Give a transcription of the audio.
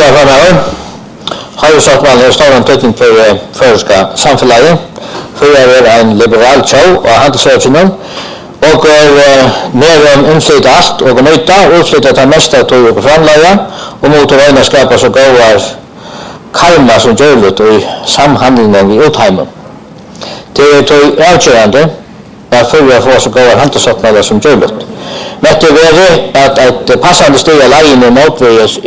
Kære framöver, har sáttmálen en stor tøkning for føreska samfunnet. Fyrir en liberal tjau og handelsøkene, og mer innflytta alt og nøyta, utflytta til mest av tog og framleia, og mot å regne skapa så gåar karma som gjørlut i samhandlingen i utheimen. Det tog avgjørende at fyrir å få så gåar handelsøkene som gjørlut. Men det er at et passande steg av leien og motveges